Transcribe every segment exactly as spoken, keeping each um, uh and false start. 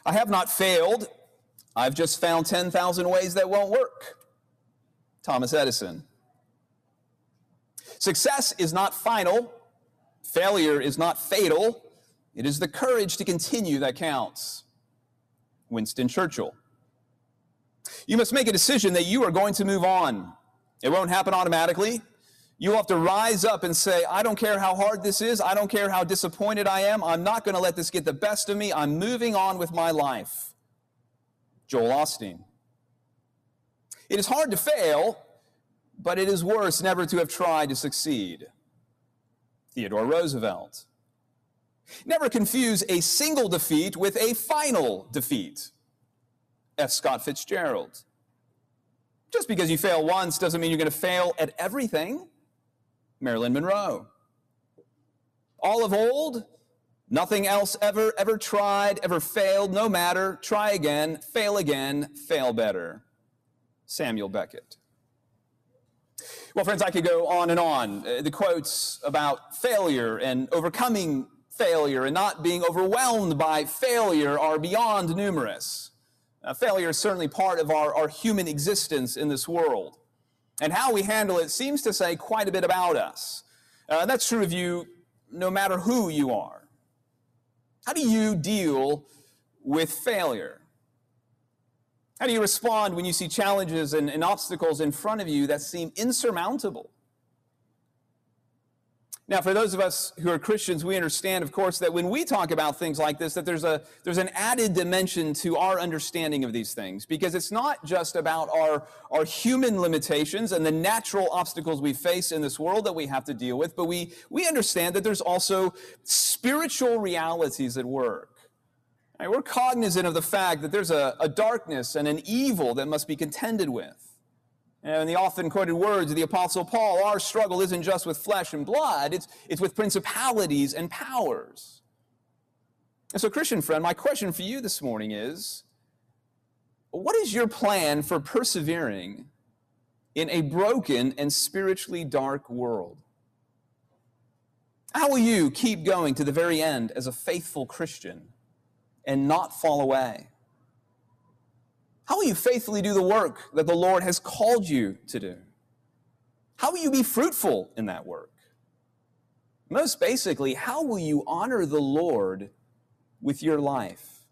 I have not failed. I've just found ten thousand ways that won't work. Thomas Edison. Success is not final. Failure is not fatal. It is the courage to continue that counts. Winston Churchill. You must make a decision that you are going to move on. It won't happen automatically. You'll have to rise up and say, I don't care how hard this is. I don't care how disappointed I am. I'm not going to let this get the best of me. I'm moving on with my life. Joel Osteen. It is hard to fail, but it is worse never to have tried to succeed. Theodore Roosevelt. Never confuse a single defeat with a final defeat. F. Scott Fitzgerald. Just because you fail once doesn't mean you're going to fail at everything. Marilyn Monroe. All of old, nothing else ever, ever tried, ever failed, no matter, try again, fail again, fail better. Samuel Beckett. Well, friends, I could go on and on. Uh, the quotes about failure and overcoming failure and not being overwhelmed by failure are beyond numerous. Uh, failure is certainly part of our, our human existence in this world. And how we handle it seems to say quite a bit about us. Uh, that's true of you no matter who you are. How do you deal with failure? How do you respond when you see challenges and, and obstacles in front of you that seem insurmountable? Now, for those of us who are Christians, we understand, of course, that when we talk about things like this, that there's a there's an added dimension to our understanding of these things, because it's not just about our, our human limitations and the natural obstacles we face in this world that we have to deal with, but we, we understand that there's also spiritual realities at work. Right, we're cognizant of the fact that there's a, a darkness and an evil that must be contended with. And in the often quoted words of the Apostle Paul, our struggle isn't just with flesh and blood, it's, it's with principalities and powers. And so, Christian friend, my question for you this morning is, what is your plan for persevering in a broken and spiritually dark world? How will you keep going to the very end as a faithful Christian and not fall away? How will you faithfully do the work that the Lord has called you to do? How will you be fruitful in that work? Most basically, how will you honor the Lord with your life?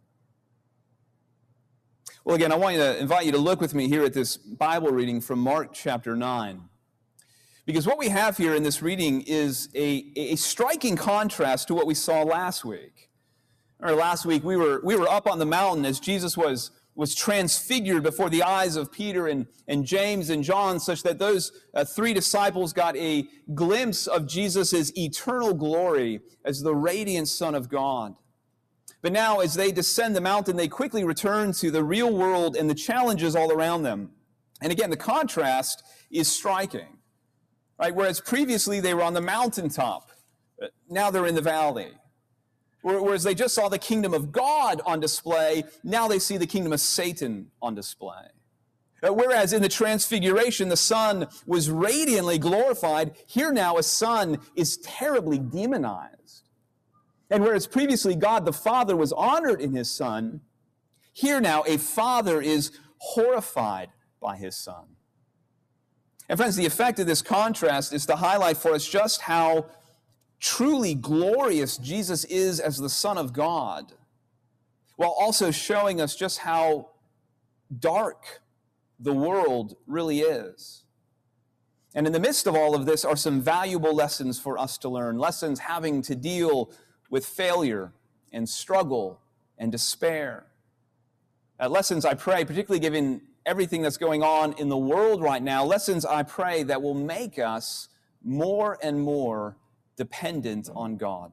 Well, again, I want to invite you to look with me here at this Bible reading from Mark chapter nine. Because what we have here in this reading is a, a striking contrast to what we saw last week. Or last week, we were, we were up on the mountain as Jesus was was transfigured before the eyes of Peter and, and James and John, such that those uh, three disciples got a glimpse of Jesus' eternal glory as the radiant Son of God. But now, as they descend the mountain, they quickly return to the real world and the challenges all around them. And again, the contrast is striking. Right? Whereas previously they were on the mountaintop, now they're in the valley. Whereas they just saw the kingdom of God on display, now they see the kingdom of Satan on display. Whereas in the transfiguration, the Son was radiantly glorified, here now a Son is terribly demonized. And whereas previously God the Father was honored in his Son, here now a Father is horrified by his Son. And friends, the effect of this contrast is to highlight for us just how truly glorious Jesus is as the Son of God, while also showing us just how dark the world really is. And in the midst of all of this are some valuable lessons for us to learn, lessons having to deal with failure and struggle and despair. Uh, lessons, I pray, particularly given everything that's going on in the world right now, lessons, I pray, that will make us more and more dependent on God.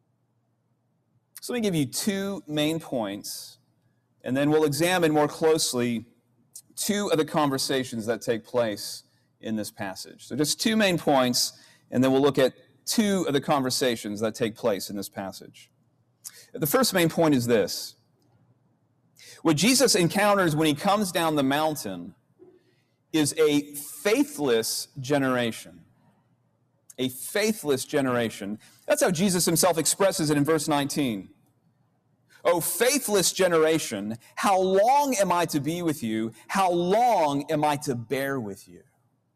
So let me give you two main points, and then we'll examine more closely two of the conversations that take place in this passage. So just two main points, and then we'll look at two of the conversations that take place in this passage. The first main point is this. What Jesus encounters when he comes down the mountain is a faithless generation. A faithless generation. That's how Jesus himself expresses it in verse nineteen. O faithless generation, how long am I to be with you? How long am I to bear with you?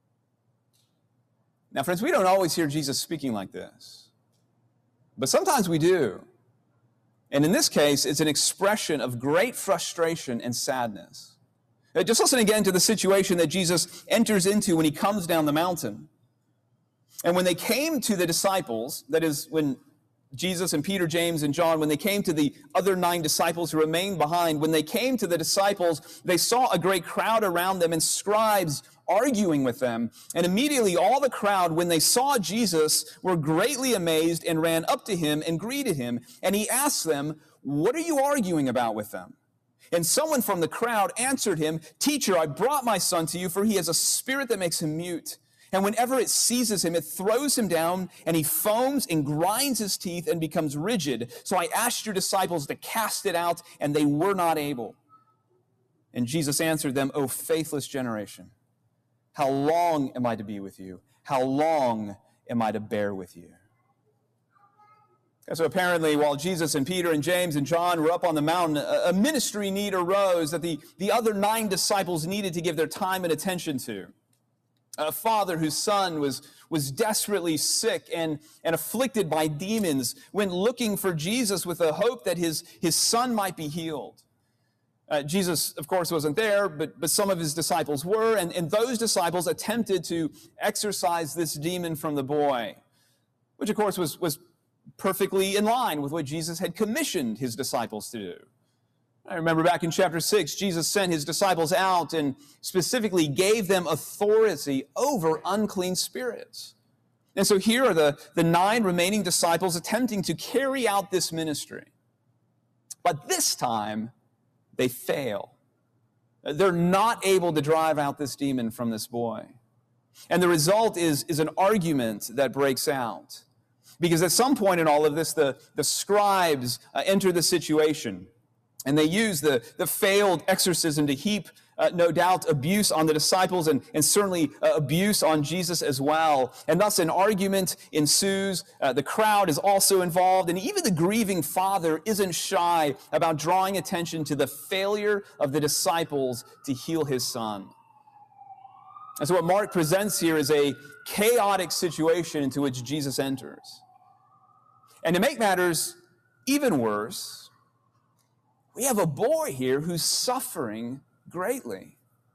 Now, friends, we don't always hear Jesus speaking like this, but sometimes we do. And in this case, it's an expression of great frustration and sadness. Just listen again to the situation that Jesus enters into when he comes down the mountain. And when they came to the disciples, that is, when Jesus and Peter, James, and John, when they came to the other nine disciples who remained behind, when they came to the disciples, they saw a great crowd around them and scribes arguing with them. And immediately all the crowd, when they saw Jesus, were greatly amazed and ran up to him and greeted him. And he asked them, "What are you arguing about with them?" And someone from the crowd answered him, "Teacher, I brought my son to you, for he has a spirit that makes him mute. And whenever it seizes him, it throws him down, and he foams and grinds his teeth and becomes rigid. So I asked your disciples to cast it out, and they were not able." And Jesus answered them, "O faithless generation, how long am I to be with you? How long am I to bear with you?" And so apparently, while Jesus and Peter and James and John were up on the mountain, a ministry need arose that the, the other nine disciples needed to give their time and attention to. A father whose son was, was desperately sick and, and afflicted by demons went looking for Jesus with a hope that his, his son might be healed. Uh, Jesus, of course, wasn't there, but, but some of his disciples were, and, and those disciples attempted to exorcise this demon from the boy, which, of course, was, was perfectly in line with what Jesus had commissioned his disciples to do. I remember back in chapter six, Jesus sent his disciples out and specifically gave them authority over unclean spirits. And so here are the, the nine remaining disciples attempting to carry out this ministry. But this time, they fail. They're not able to drive out this demon from this boy. And the result is, is an argument that breaks out. Because at some point in all of this, the, the scribes uh, enter the situation. And they use the, the failed exorcism to heap, uh, no doubt, abuse on the disciples and, and certainly uh, abuse on Jesus as well. And thus an argument ensues. Uh, the crowd is also involved. And even the grieving father isn't shy about drawing attention to the failure of the disciples to heal his son. And so what Mark presents here is a chaotic situation into which Jesus enters. And to make matters even worse, we have a boy here who's suffering greatly.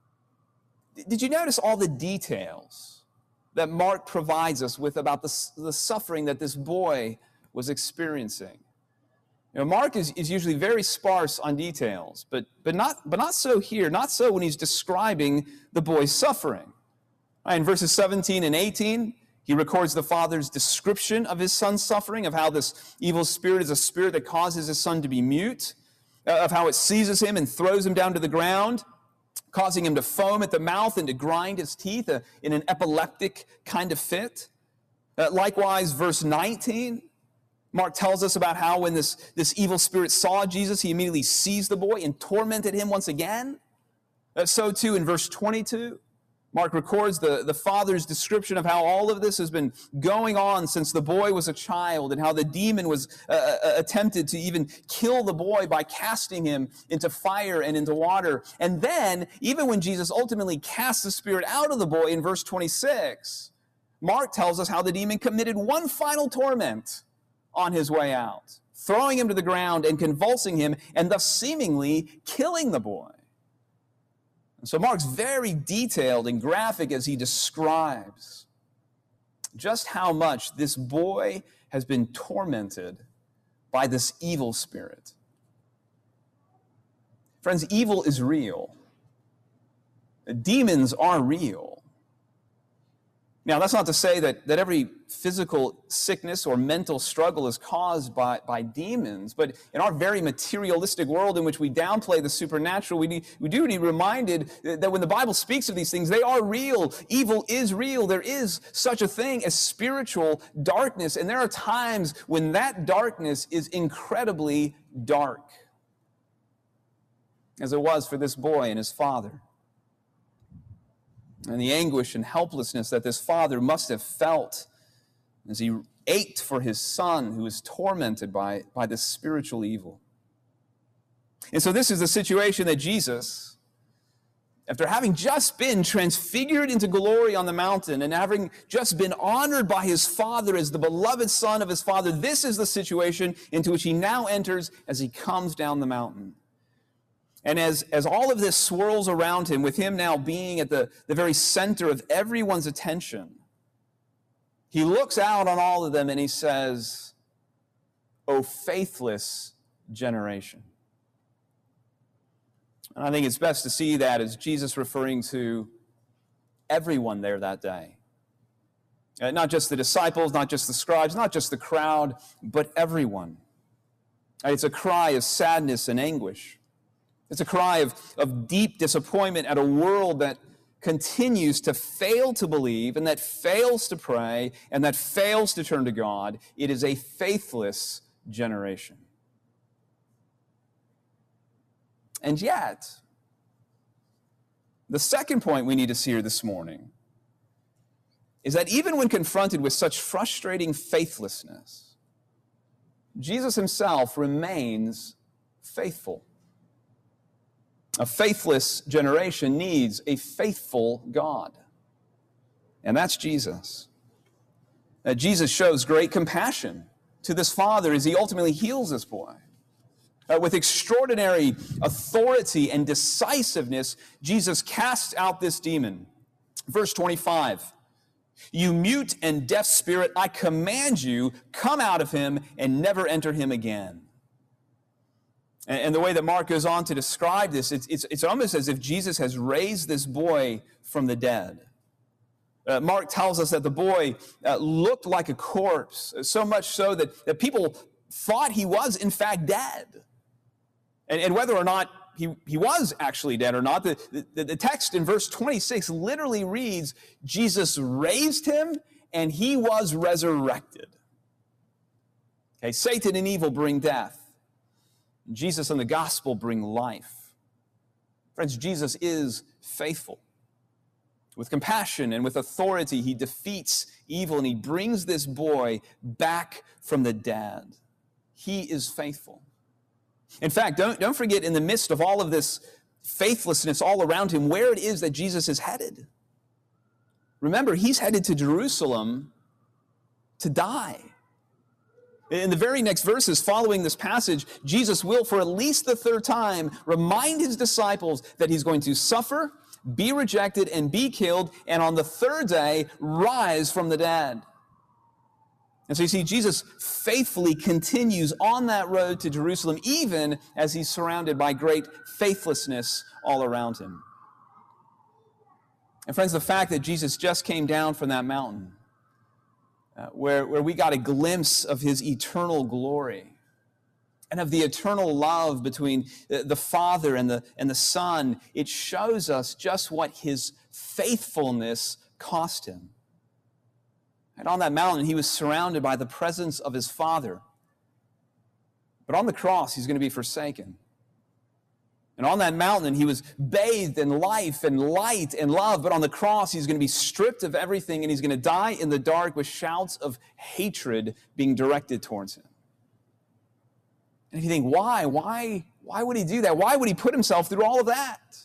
Did you notice all the details that Mark provides us with about the, the suffering that this boy was experiencing? You know, Mark is, is usually very sparse on details, but, but, not, but not so here, not so when he's describing the boy's suffering. Right, in verses seventeen and eighteen, he records the father's description of his son's suffering, of how this evil spirit is a spirit that causes his son to be mute, of how it seizes him and throws him down to the ground, causing him to foam at the mouth and to grind his teeth uh, in an epileptic kind of fit. Uh, likewise, verse nineteen, Mark tells us about how when this, this evil spirit saw Jesus, he immediately seized the boy and tormented him once again. Uh, so too in verse twenty-two, Mark records the, the father's description of how all of this has been going on since the boy was a child and how the demon was uh, uh, attempted to even kill the boy by casting him into fire and into water. And then, even when Jesus ultimately casts the spirit out of the boy in verse twenty-six, Mark tells us how the demon committed one final torment on his way out, throwing him to the ground and convulsing him and thus seemingly killing the boy. So Mark's very detailed and graphic as he describes just how much this boy has been tormented by this evil spirit. Friends, evil is real. Demons are real. Now, that's not to say that, that every physical sickness or mental struggle is caused by, by demons, but in our very materialistic world in which we downplay the supernatural, we, need, we do need reminded that when the Bible speaks of these things, they are real. Evil is real. There is such a thing as spiritual darkness, and there are times when that darkness is incredibly dark, as it was for this boy and his father. And the anguish and helplessness that this father must have felt as he ached for his son who was tormented by, by this spiritual evil. And so this is the situation that Jesus, after having just been transfigured into glory on the mountain and having just been honored by his Father as the beloved Son of his Father, this is the situation into which he now enters as he comes down the mountain. And as, as all of this swirls around him, with him now being at the, the very center of everyone's attention, he looks out on all of them and he says, "O faithless generation." And I think it's best to see that as Jesus referring to everyone there that day. Uh, not just the disciples, not just the scribes, not just the crowd, but everyone. Uh, it's a cry of sadness and anguish. It's a cry of, of deep disappointment at a world that continues to fail to believe and that fails to pray and that fails to turn to God. It is a faithless generation. And yet, the second point we need to see here this morning is that even when confronted with such frustrating faithlessness, Jesus himself remains faithful. A faithless generation needs a faithful God, and that's Jesus. Now, Jesus shows great compassion to this father as he ultimately heals this boy. Uh, with extraordinary authority and decisiveness, Jesus casts out this demon. Verse twenty-five, "You mute and deaf spirit, I command you, come out of him and never enter him again." And, and the way that Mark goes on to describe this, it's, it's, it's almost as if Jesus has raised this boy from the dead. Uh, Mark tells us that the boy uh, looked like a corpse, so much so that, that people thought he was in fact dead. And, and whether or not he, he was actually dead or not, the, the, the text in verse twenty-six literally reads, Jesus raised him and he was resurrected. Okay, Satan and evil bring death. Jesus and the gospel bring life. Friends, Jesus is faithful. With compassion and with authority, he defeats evil and he brings this boy back from the dead. He is faithful. In fact, don't, don't forget, in the midst of all of this faithlessness all around him, where it is that Jesus is headed. Remember, he's headed to Jerusalem to die. In the very next verses following this passage, Jesus will, for at least the third time, remind his disciples that he's going to suffer, be rejected, and be killed, and on the third day, rise from the dead. And so you see, Jesus faithfully continues on that road to Jerusalem, even as he's surrounded by great faithlessness all around him. And friends, the fact that Jesus just came down from that mountain, uh, where, where we got a glimpse of his eternal glory and of the eternal love between the, the Father and the, and the Son, it shows us just what his faithfulness cost him. And on that mountain, he was surrounded by the presence of his Father. But on the cross, he's going to be forsaken. And on that mountain, he was bathed in life and light and love. But on the cross, he's going to be stripped of everything, and he's going to die in the dark with shouts of hatred being directed towards him. And if you think, why? Why, why would he do that? Why would he put himself through all of that?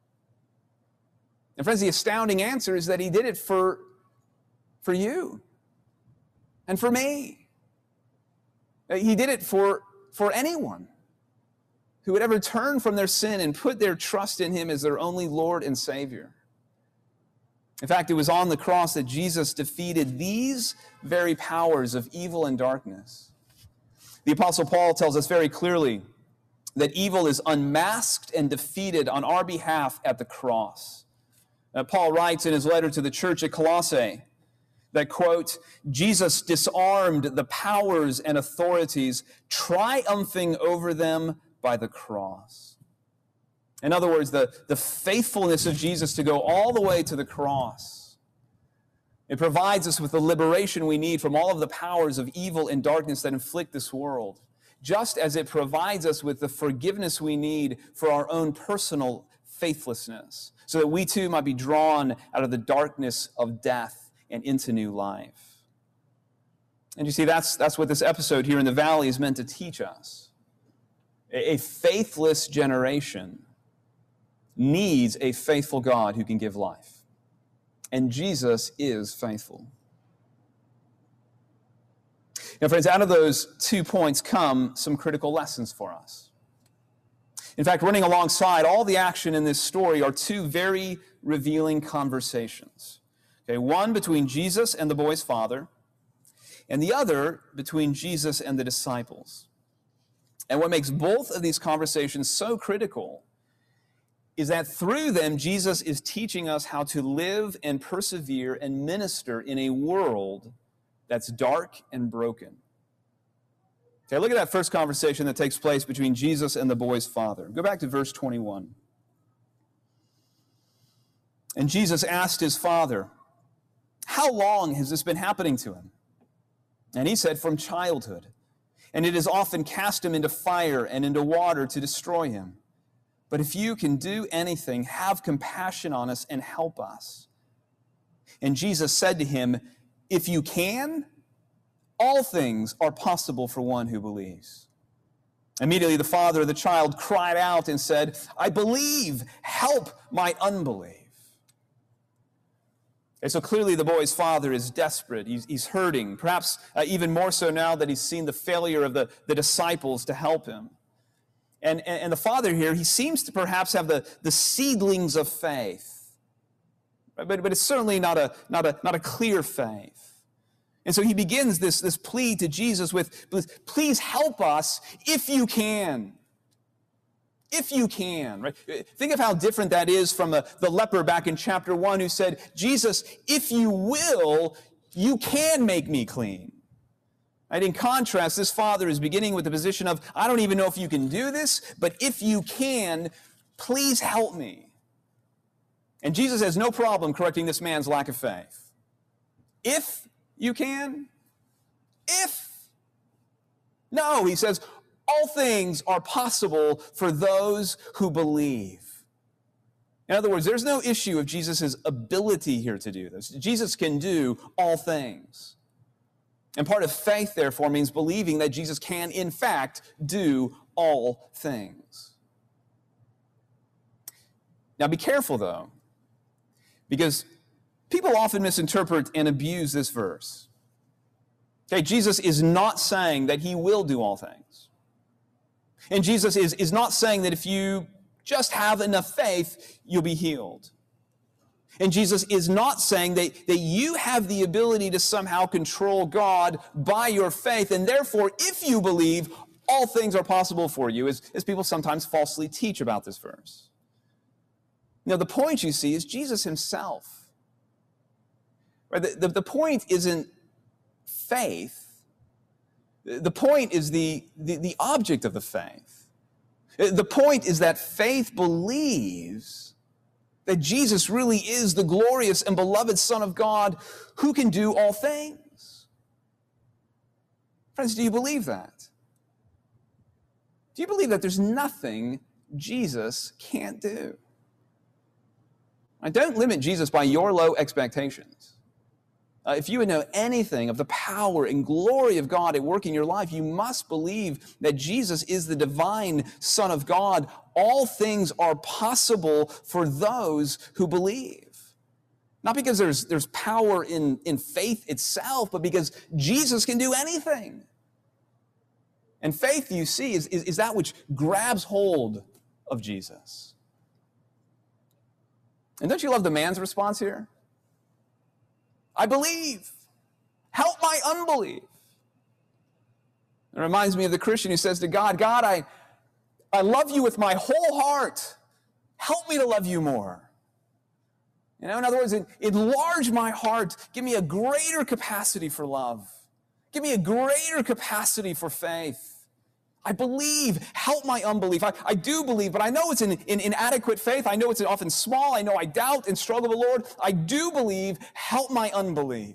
And friends, the astounding answer is that he did it for For you and for me. He did it for, for anyone who would ever turn from their sin and put their trust in him as their only Lord and Savior. In fact, it was on the cross that Jesus defeated these very powers of evil and darkness. The Apostle Paul tells us very clearly that evil is unmasked and defeated on our behalf at the cross. Uh, Paul writes in his letter to the church at Colossae, that, quote, Jesus disarmed the powers and authorities, triumphing over them by the cross. In other words, the, the faithfulness of Jesus to go all the way to the cross, it provides us with the liberation we need from all of the powers of evil and darkness that inflict this world, just as it provides us with the forgiveness we need for our own personal faithlessness, so that we too might be drawn out of the darkness of death and into new life. And you see, that's, that's what this episode here in the valley is meant to teach us. A faithless generation needs a faithful God who can give life. And Jesus is faithful. Now, friends, out of those two points come some critical lessons for us. In fact, running alongside all the action in this story are two very revealing conversations. Okay, one between Jesus and the boy's father, and the other between Jesus and the disciples. And what makes both of these conversations so critical is that through them, Jesus is teaching us how to live and persevere and minister in a world that's dark and broken. Okay, look at that first conversation that takes place between Jesus and the boy's father. Go back to verse twenty-one. And Jesus asked his father, "How long has this been happening to him?" And he said, "From childhood. And it has often cast him into fire and into water to destroy him. But if you can do anything, have compassion on us and help us." And Jesus said to him, "If you can, all things are possible for one who believes." Immediately the father of the child cried out and said, "I believe, help my unbelief." And so clearly the boy's father is desperate. He's, he's hurting, perhaps uh, even more so now that he's seen the failure of the, the disciples to help him. And, and, and the father here, he seems to perhaps have the, the seedlings of faith. But, but it's certainly not a, not a, not a clear faith. And so he begins this, this plea to Jesus with, with, "Please help us if you can." If you can, right? Think of how different that is from the, the leper back in chapter one who said, "Jesus, if you will, you can make me clean." Right? In contrast, this father is beginning with the position of, "I don't even know if you can do this, but if you can, please help me." And Jesus has no problem correcting this man's lack of faith. If you can, if. No, he says, all things are possible for those who believe. In other words, there's no issue of Jesus' ability here to do this. Jesus can do all things. And part of faith, therefore, means believing that Jesus can, in fact, do all things. Now, be careful, though, because people often misinterpret and abuse this verse. Okay, Jesus is not saying that he will do all things. And Jesus is, is not saying that if you just have enough faith, you'll be healed. And Jesus is not saying that, that you have the ability to somehow control God by your faith, and therefore, if you believe, all things are possible for you, as, as people sometimes falsely teach about this verse. Now, the point, you see, is Jesus himself. Right? The, the, the point isn't faith. The point is the, the, the object of the faith. The point is that faith believes that Jesus really is the glorious and beloved Son of God who can do all things. Friends, do you believe that? Do you believe that there's nothing Jesus can't do? I don't limit Jesus by your low expectations. Uh, if you would know anything of the power and glory of God at work in your life, you must believe that Jesus is the divine Son of God. All things are possible for those who believe. Not because there's, there's power in, in faith itself, but because Jesus can do anything. And faith, you see, is, is, is that which grabs hold of Jesus. And don't you love the man's response here? I believe. Help my unbelief. It reminds me of the Christian who says to God, God, I, I love you with my whole heart. Help me to love you more. You know, in other words, enlarge my heart. Give me a greater capacity for love. Give me a greater capacity for faith. I believe. Help my unbelief. I, I do believe, but I know it's an, an inadequate faith. I know it's often small. I know I doubt and struggle with the Lord. I do believe. Help my unbelief.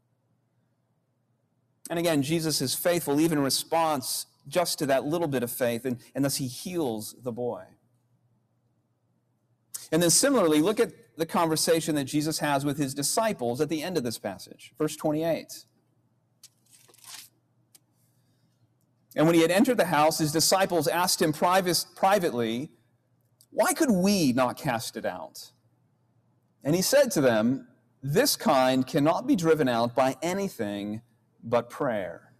And again, Jesus is faithful even in response just to that little bit of faith, and, and thus he heals the boy. And then similarly, look at the conversation that Jesus has with his disciples at the end of this passage. Verse twenty-eight. And when he had entered the house, his disciples asked him priv- privately, "Why could we not cast it out?" And he said to them, "This kind cannot be driven out by anything but prayer."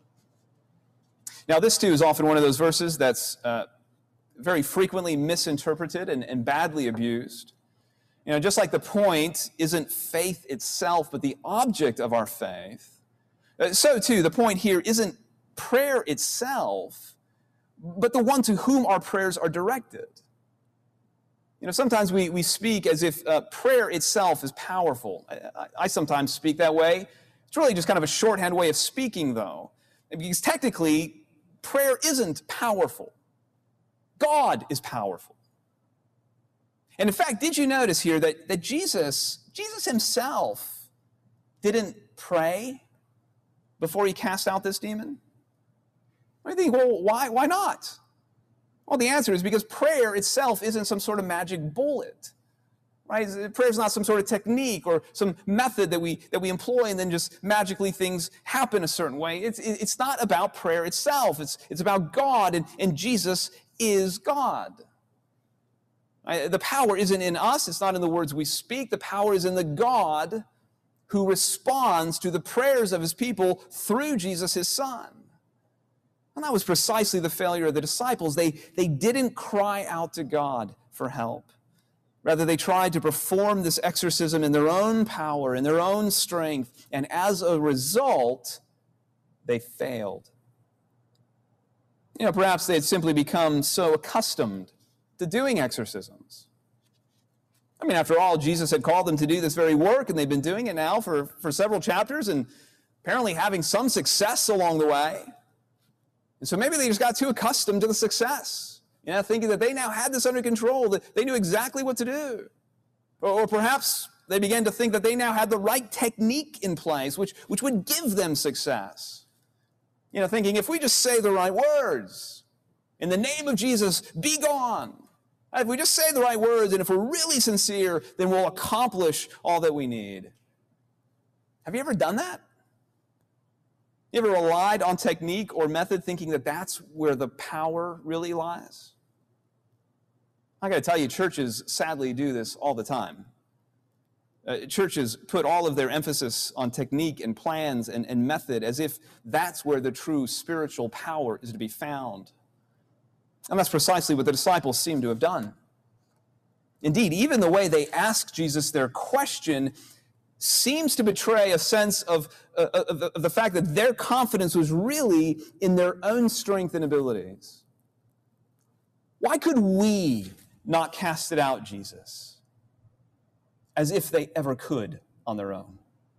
Now, this too is often one of those verses that's uh, very frequently misinterpreted and, and badly abused. You know, just like the point isn't faith itself, but the object of our faith, uh, so too the point here isn't prayer itself, but the one to whom our prayers are directed. You know, sometimes we, we speak as if uh, prayer itself is powerful. I, I, I sometimes speak that way. It's really just kind of a shorthand way of speaking, though, because technically, prayer isn't powerful. God is powerful. And in fact, did you notice here that, that Jesus, Jesus himself didn't pray before he cast out this demon? I think, well, why, why not? Well, the answer is because prayer itself isn't some sort of magic bullet, right? Prayer is not some sort of technique or some method that we that we employ and then just magically things happen a certain way. It's it's not about prayer itself. It's it's about God, and, and Jesus is God. Right? The power isn't in us. It's not in the words we speak. The power is in the God who responds to the prayers of his people through Jesus, his Son. And that was precisely the failure of the disciples. They, they didn't cry out to God for help. Rather, they tried to perform this exorcism in their own power, in their own strength, and as a result, they failed. You know, perhaps they had simply become so accustomed to doing exorcisms. I mean, after all, Jesus had called them to do this very work, and they've been doing it now for, for several chapters, and apparently having some success along the way. And so maybe they just got too accustomed to the success, you know, thinking that they now had this under control, that they knew exactly what to do. Or, or perhaps they began to think that they now had the right technique in place, which, which would give them success. You know, thinking if we just say the right words, in the name of Jesus, be gone. If we just say the right words and if we're really sincere, then we'll accomplish all that we need. Have you ever done that? You ever relied on technique or method thinking that that's where the power really lies? I got to tell you, churches sadly do this all the time. Uh, churches put all of their emphasis on technique and plans and, and method as if that's where the true spiritual power is to be found. And that's precisely what the disciples seem to have done. Indeed, even the way they asked Jesus their question seems to betray a sense of, uh, of, the, of the fact that their confidence was really in their own strength and abilities. Why could we not cast it out, Jesus? As if they ever could on their own.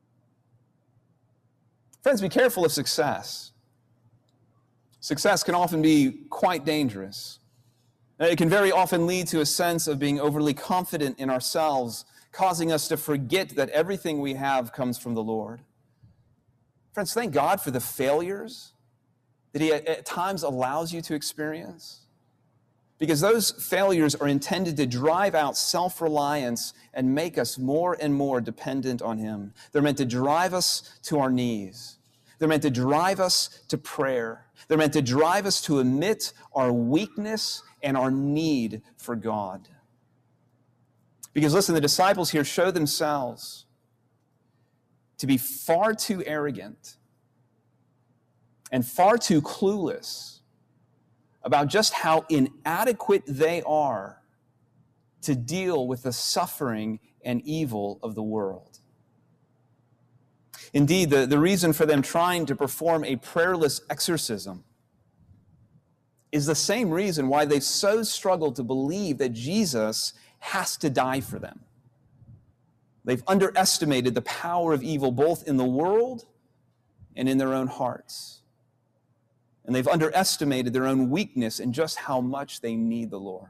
Friends, be careful of success. Success can often be quite dangerous. It can very often lead to a sense of being overly confident in ourselves, causing us to forget that everything we have comes from the Lord. Friends, thank God for the failures that he at times allows you to experience, because those failures are intended to drive out self-reliance and make us more and more dependent on him. They're meant to drive us to our knees. They're meant to drive us to prayer. They're meant to drive us to admit our weakness and our need for God. Because listen, the disciples here show themselves to be far too arrogant and far too clueless about just how inadequate they are to deal with the suffering and evil of the world. Indeed, the, the reason for them trying to perform a prayerless exorcism is the same reason why they so struggled to believe that Jesus has to die for them. They've underestimated the power of evil both in the world and in their own hearts. And they've underestimated their own weakness and just how much they need the Lord.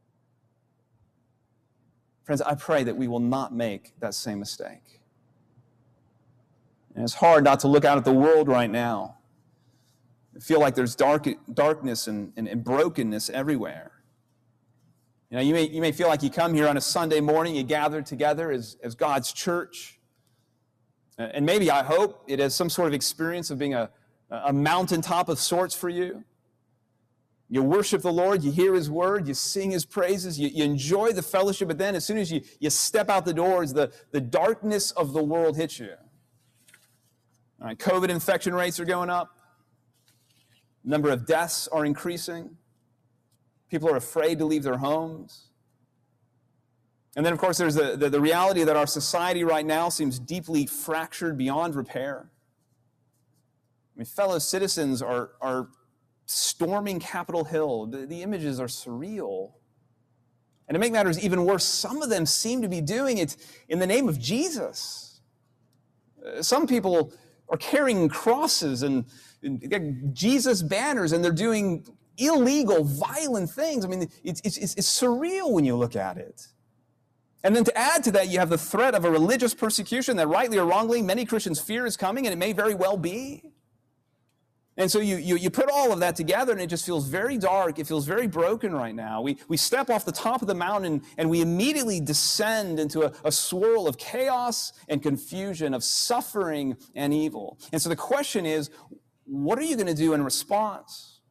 Friends, I pray that we will not make that same mistake. And it's hard not to look out at the world right now and feel like there's dark, darkness and, and, and brokenness everywhere. You know, you may, you may feel like you come here on a Sunday morning, you gather together as, as God's church. And maybe, I hope, it has some sort of experience of being a, a mountaintop of sorts for you. You worship the Lord, you hear His word, you sing His praises, you, you enjoy the fellowship, but then as soon as you, you step out the doors, the, the darkness of the world hits you. All right, COVID infection rates are going up. The number of deaths are increasing. People are afraid to leave their homes. And then, of course, there's the, the, the reality that our society right now seems deeply fractured beyond repair. I mean, fellow citizens are, are storming Capitol Hill. The, the images are surreal. And to make matters even worse, some of them seem to be doing it in the name of Jesus. Uh, some people are carrying crosses and, and Jesus banners, and they're doing illegal, violent things. I mean, it's, it's, it's surreal when you look at it. And then to add to that, you have the threat of a religious persecution that rightly or wrongly many Christians fear is coming, and it may very well be. And so you, you, you put all of that together, and it just feels very dark. It feels very broken right now. We, we step off the top of the mountain, and we immediately descend into a, a swirl of chaos and confusion, of suffering and evil. And so the question is, what are you going to do in response?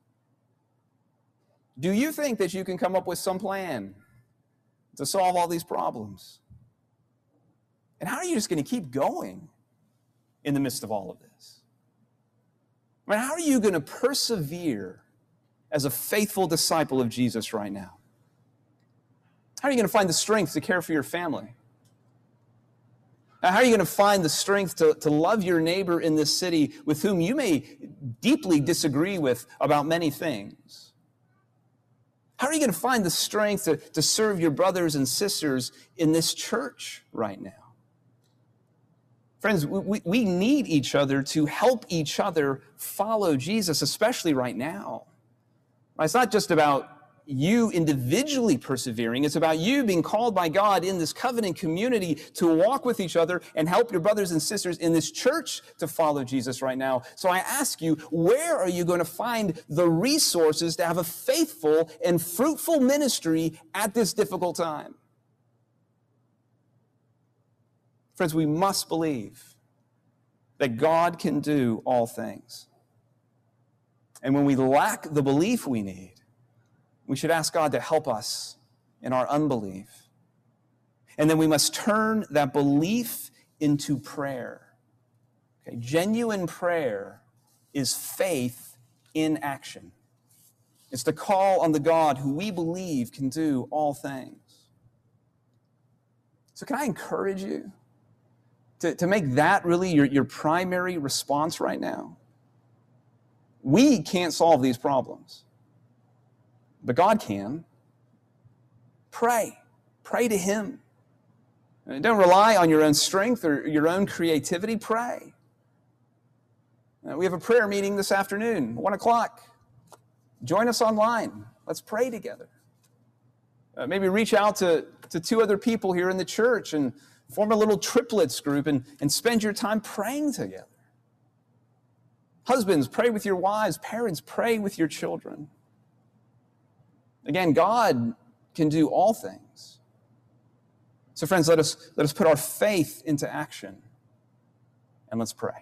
Do you think that you can come up with some plan to solve all these problems? And how are you just going to keep going in the midst of all of this? I mean, how are you going to persevere as a faithful disciple of Jesus right now? How are you going to find the strength to care for your family? Now, how are you going to find the strength to, to love your neighbor in this city with whom you may deeply disagree with about many things? How are you going to find the strength to, to serve your brothers and sisters in this church right now? Friends, we, we need each other to help each other follow Jesus, especially right now. It's not just about you individually persevering. It's about you being called by God in this covenant community to walk with each other and help your brothers and sisters in this church to follow Jesus right now. So I ask you, where are you going to find the resources to have a faithful and fruitful ministry at this difficult time? Friends, we must believe that God can do all things. And when we lack the belief we need, we should ask God to help us in our unbelief. And then we must turn that belief into prayer. Okay? Genuine prayer is faith in action. It's to call on the God who we believe can do all things. So can I encourage you to, to make that really your, your primary response right now? We can't solve these problems, but God can. Pray. Pray to Him. Don't rely on your own strength or your own creativity. Pray. We have a prayer meeting this afternoon, one o'clock. Join us online. Let's pray together. Uh, maybe reach out to, to two other people here in the church and form a little triplets group and, and spend your time praying together. Husbands, pray with your wives. Parents, pray with your children. Again, God can do all things. So friends, let us, let us put our faith into action, and let's pray.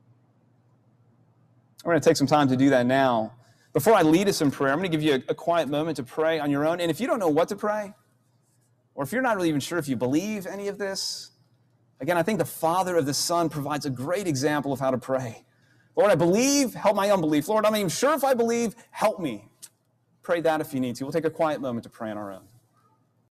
We're going to take some time to do that now. Before I lead us in prayer, I'm going to give you a, a quiet moment to pray on your own. And if you don't know what to pray, or if you're not really even sure if you believe any of this, again, I think the Father of the Son provides a great example of how to pray. Lord, I believe, help my unbelief. Lord, I'm not even sure if I believe, help me. Pray that if you need to. We'll take a quiet moment to pray on our own.